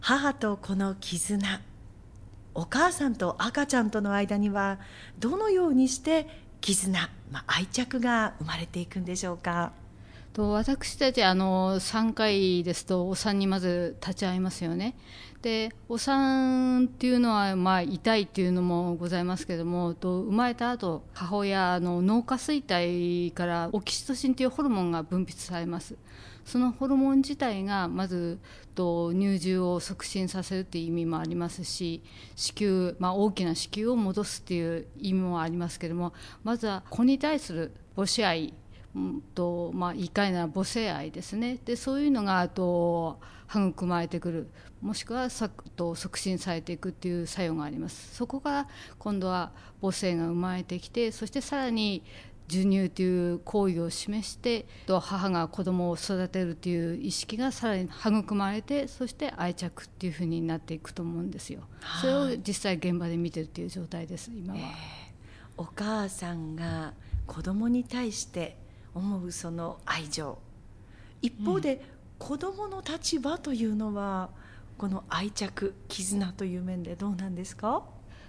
母と子の絆、お母さんと赤ちゃんとの間にはどのようにして絆、愛着が生まれていくんでしょうか。 私たち3回ですとお産にまず立ち会いますよね。でお産っていうのは痛いっていうのもございますけども、生まれた後母親の脳下垂体からオキシトシンというホルモンが分泌されます。そのホルモン自体がまず乳汁を促進させるっていう意味もありますし、子宮、大きな子宮を戻すっていう意味もありますけども、まずは子に対する母子愛言い換えなら母性愛ですね。でそういうのが育まれてくる、もしくは促進されていくっていう作用があります。そこから今度は母性が生まれてきて、そしてさらに授乳という行為を示して母が子供を育てるという意識がさらに育まれて、そして愛着っていうふうになっていくと思うんですよ。それを実際現場で見てるっていう状態です今は。 お母さんが子供に対して思うその愛情、一方で子供の立場というのはこの愛着、絆という面でどうなんですか。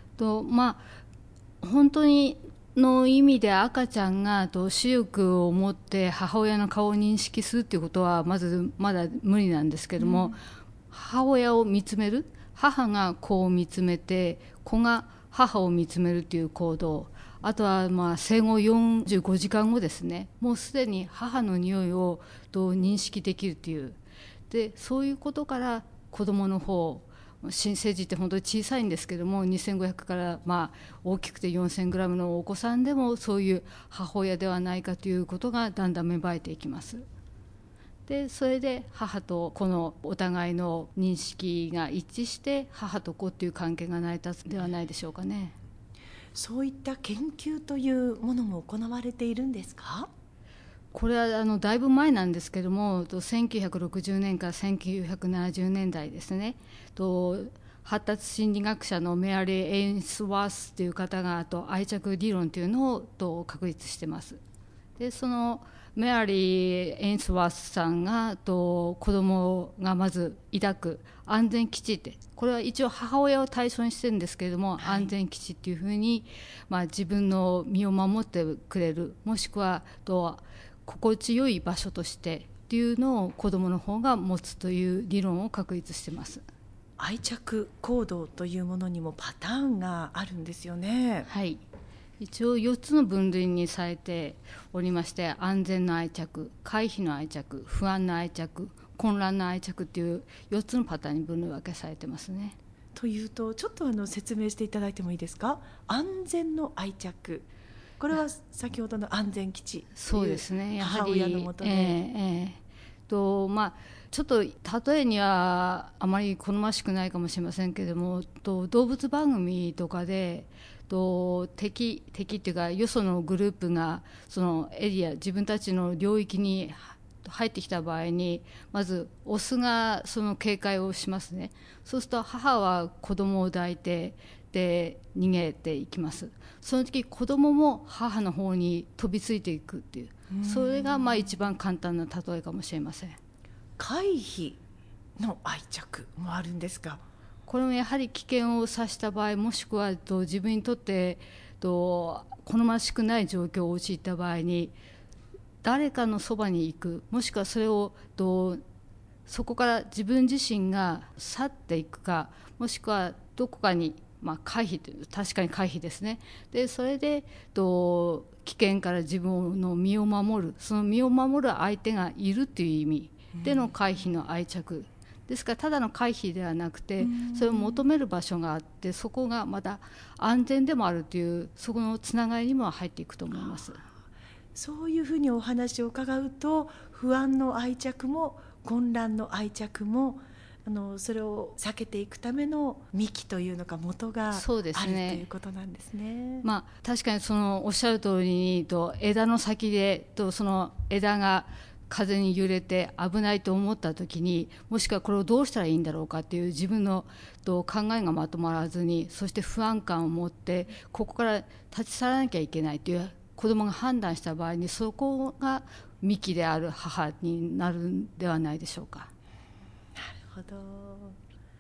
本当にの意味で赤ちゃんが視力を持って母親の顔を認識するっていうことはまだ無理なんですけども、母親を見つめる、母が子を見つめて子が母を見つめるっていう行動、あとは生後45時間後ですね、もうすでに母の匂いを認識できるっていう。でそういうことから子どもの方、新生児って本当に小さいんですけども、2500から大きくて4000グラムのお子さんでもそういう母親ではないかということがだんだん芽生えていきます。でそれで母と子のお互いの認識が一致して母と子っていう関係が成り立つではないでしょうかね。 そういった研究というものも行われているんですか。 これはだいぶ前なんですけども、1960年から1970年代ですね。発達心理学者のメアリー・エインスワースという方が愛着理論というのを確立してます。でそのメアリー・エインスワースさんが子供がまず抱く安全基地って、これは一応母親を対象にしてるんですけれども、安全基地っていうふうに、自分の身を守ってくれる、もしくは心地よい場所としてっていうのを子どもの方が持つという理論を確立してます。 愛着行動というものにもパターンがあるんですよね。 はい、一応4つの分類にされておりまして、安全の愛着、回避の愛着、不安の愛着、混乱の愛着っていう4つのパターンに分類分けされてますね。 というとちょっと説明していただいてもいいですか。安全の愛着、これは先ほどの安全基地という母親のもとで、 ちょっと例えにはあまり好ましくないかもしれませんけれども、動物番組とかで敵っていうかよそのグループがそのエリア、自分たちの領域に入ってきた場合に、まずオスがその警戒をしますね。そうすると母は子供を抱いてで逃げていきます。その時子供も母の方に飛びついていくっていう、それが一番簡単な例えかもしれません。 回避の愛着もあるんですが、 これもやはり危険を察した場合、もしくは自分にとって好ましくない状況を陥った場合に誰かのそばに行く、もしくはそれをそこから自分自身が去っていくか、もしくはどこかに、回避という、確かに回避ですね。でそれで危険から自分の身を守る、その身を守る相手がいるという意味での回避の愛着ですから、ただの回避ではなくて、それを求める場所があって、そこがまた安全でもあるという、そこのつながりにも入っていくと思います。 そういうふうにお話を伺うと、不安の愛着も混乱の愛着もそれを避けていくための幹というのか元があるということなんですね。 確かにそのおっしゃる通りに枝の先でその枝が風に揺れて危ないと思った時に、もしくはこれをどうしたらいいんだろうかっていう自分の考えがまとまらずに、そして不安感を持ってここから立ち去らなきゃいけないという子どもが判断した場合に、そこが幹である母になるんではないでしょうか。 なるほど。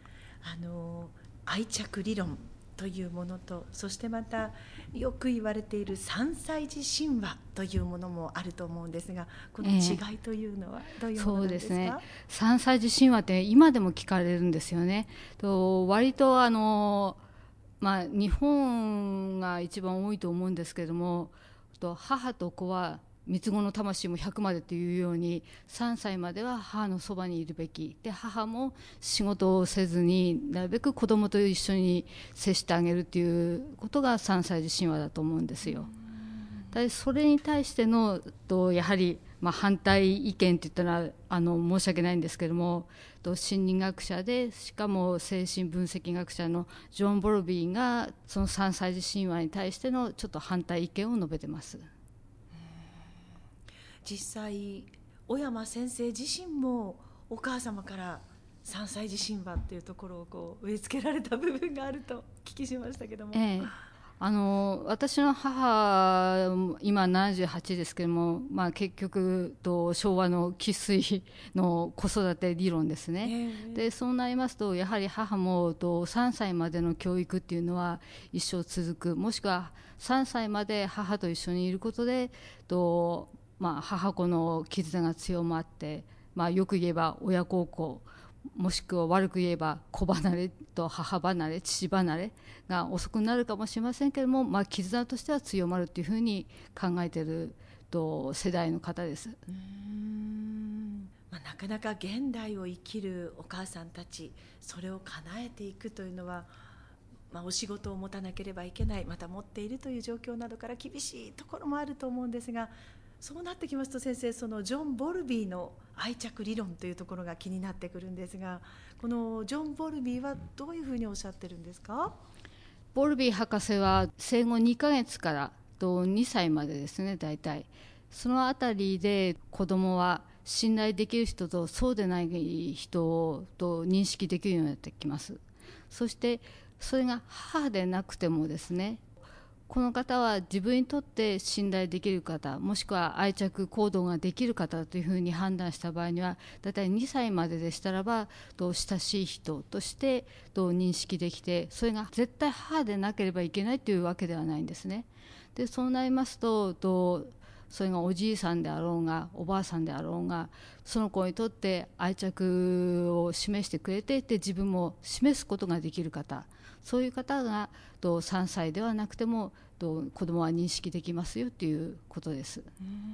愛着理論というものと、そしてまたよく言われている3歳児神話というものもあると思うんですが、この違いというのはどういうものなんですか？ そうですね、3歳児神話って今でも聞かれるんですよね。割と日本が一番多いと思うんですけども、母と子は三つ子の魂も100までというように、3歳までは母のそばにいるべきで、母も仕事をせずになるべく子供と一緒に接してあげるということが3歳児神話だと思うんですよ。それに対してのやはり反対意見って言ったら申し訳ないんですけども、心理学者でしかも精神分析学者のジョン・ボルビーがその3歳児神話に対してのちょっと反対意見を述べてます。 実際小山先生自身もお母様から3歳児神話っていうところを植え付けられた部分があると聞きしましたけども、 私の母今78ですけども、結局昭和の生粋の子育て理論ですね、でそうなりますと、やはり母も3歳までの教育っていうのは一生続く、もしくは3歳まで母と一緒にいることで母子の絆が強まって、よく言えば親孝行、もしくは悪く言えば子離れと母離れ父離れが遅くなるかもしれませんけれども、絆としては強まるというふうに考えている世代の方です。 なかなか現代を生きるお母さんたち、それを叶えていくというのは、お仕事を持たなければいけない、また持っているという状況などから厳しいところもあると思うんですが、そうなってきますと先生、そのジョン・ボルビーの愛着理論というところが気になってくるんですが、このジョン・ボルビーはどういうふうにおっしゃってるんですか？ ボルビー博士は生後2ヶ月から2歳までですね、大体そのあたりで子供は信頼できる人とそうでない人と認識できるようになってきます。そしてそれが母でなくてもですね、この方は自分にとって信頼できる方、もしくは愛着行動ができる方というふうに判断した場合には、だいたい2歳まででしたらば親しい人として認識できて、それが絶対母でなければいけないというわけではないんですね。でそうなりますとそれがおじいさんであろうがおばあさんであろうが、その子にとって愛着を示してくれて、自分も示すことができる方、そういう方が3歳ではなくても子供は認識できますよということです。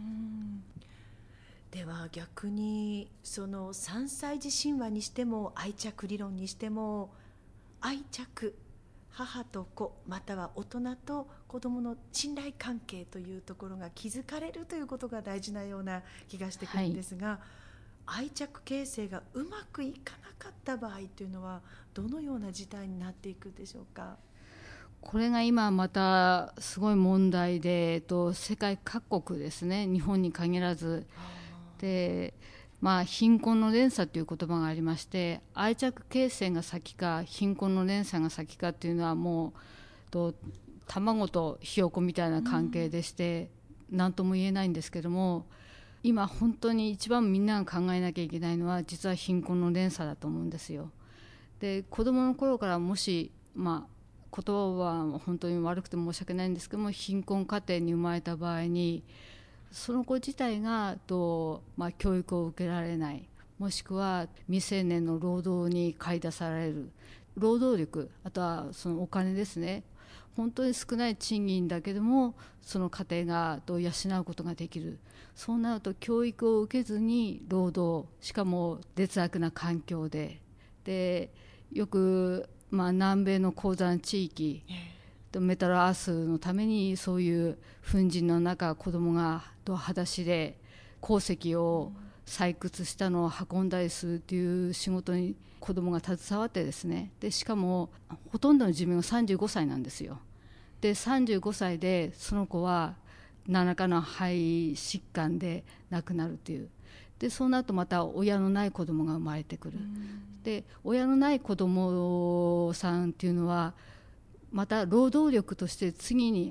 では逆にその3歳児神話にしても愛着理論にしても、愛着、母と子または大人と子どもの信頼関係というところが築かれるということが大事なような気がしてくるんですが、愛着形成がうまくいかなかった場合というのはどのような事態になっていくでしょうか？ これが今またすごい問題で、世界各国ですね、日本に限らずで、貧困の連鎖という言葉がありまして、愛着形成が先か貧困の連鎖が先かというのはもう卵とひよこみたいな関係でして、何とも言えないんですけども、今本当に一番みんなが考えなきゃいけないのは実は貧困の連鎖だと思うんですよ。で子供の頃からもし言葉は本当に悪くて申し訳ないんですけども、貧困家庭に生まれた場合にその子自体が教育を受けられない、もしくは未成年の労働に駆り出される、労働力、あとはそのお金ですね、本当に少ない賃金だけどもその家庭が養うことができる。そうなると教育を受けずに労働、しかも劣悪な環境でよく南米の鉱山地域、メタルアースのためにそういう粉塵の中、子供が裸足で鉱石を採掘したのを運んだりするという仕事に子供が携わってですね、でしかもほとんどの寿命が35歳なんですよ。で35歳でその子は何らかの肺疾患で亡くなるという。でそうなるとまた親のない子供が生まれてくる。で親のない子供さんっていうのはまた労働力として次に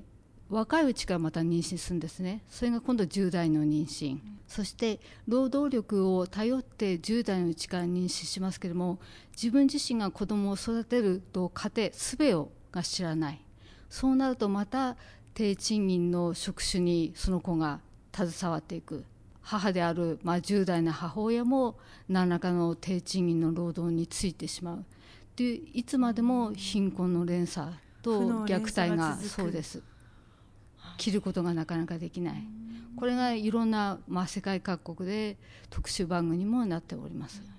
若いうちからまた妊娠するんですね。それが今度10代の妊娠、そして労働力を頼って10代のうちから妊娠しますけれども、自分自身が子供を育てると家庭全をが知らない。そうなるとまた低賃金の職種にその子が携わっていく。母である、10代の母親も何らかの低賃金の労働についてしまうという、いつまでも貧困の連鎖と虐待が、そうです、切ることがなかなかできない。これがいろんな、世界各国で特集番組にもなっております。